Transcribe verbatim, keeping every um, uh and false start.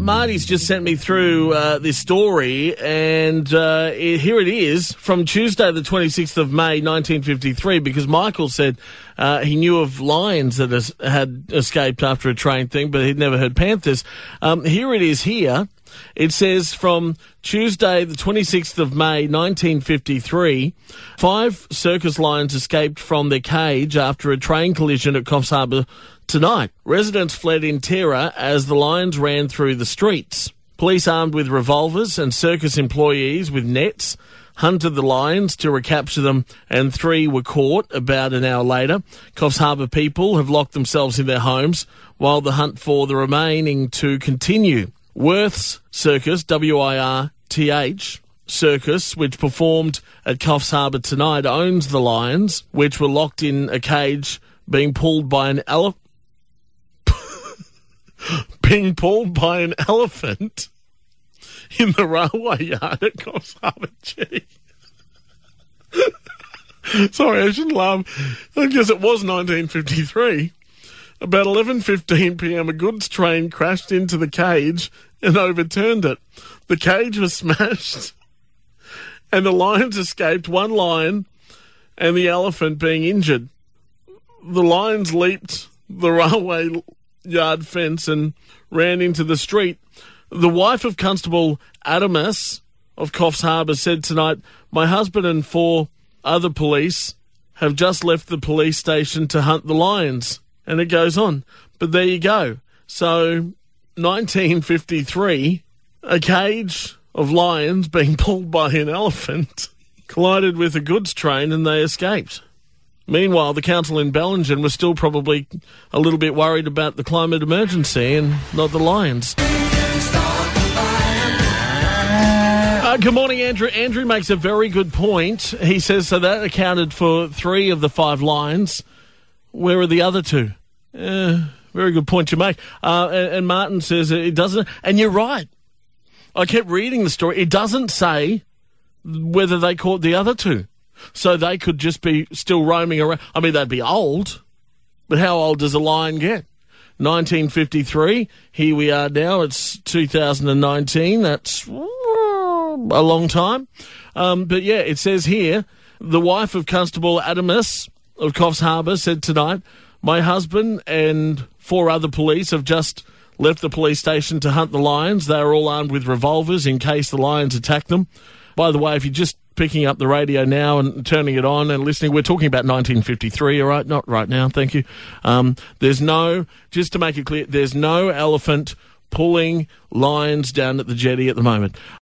Marty's just sent me through uh, this story, and uh, it, here it is from Tuesday the twenty-sixth of May nineteen fifty-three, because Michael said uh, he knew of lions that has, had escaped after a train thing, but he'd never heard panthers. Um, here it is here. It says from Tuesday the twenty-sixth of May nineteen fifty-three, five circus lions escaped from their cage after a train collision at Coffs Harbour tonight. Residents fled in terror as the lions ran through the streets. Police armed with revolvers and circus employees with nets hunted the lions to recapture them, and three were caught about an hour later. Coffs Harbour people have locked themselves in their homes while the hunt for the remaining two continue. Worth's Circus, W I R T H, Circus, which performed at Coffs Harbour tonight, owns the lions, which were locked in a cage being pulled by an elephant. being pulled by an elephant in the railway yard at Coffs Harbour. Gee. Sorry, I shouldn't laugh. I guess it was nineteen fifty-three. About eleven fifteen p.m, a goods train crashed into the cage and overturned it. The cage was smashed and the lions escaped, one lion and the elephant being injured. The lions leaped the railway yard fence and ran into the street. The wife of Constable Adamus of Coffs Harbour said tonight, "My husband and four other police have just left the police station to hunt the lions." And it goes on. But there you go. So, nineteen fifty-three, a cage of lions being pulled by an elephant collided with a goods train and they escaped. Meanwhile, the council in Bellingen was still probably a little bit worried about the climate emergency and not the lions. Uh, good morning, Andrew. Andrew makes a very good point. He says, so that accounted for three of the five lions. Where are the other two? Uh, very good point you make. Uh, and, and Martin says it doesn't, and you're right. I kept reading the story. It doesn't say whether they caught the other two. So they could just be still roaming around. I mean, they'd be old, but how old does a lion get? nineteen fifty-three, here we are now, it's two thousand nineteen, that's a long time. Um, but yeah, it says here, the wife of Constable Adamus of Coffs Harbour said tonight, "My husband and four other police have just left the police station to hunt the lions. They are all armed with revolvers in case the lions attack them." By the way, if you're just picking up the radio now and turning it on and listening, we're talking about nineteen fifty-three, all right? Not right now, thank you. Um, there's no, just to make it clear, there's no elephant pulling lions down at the jetty at the moment.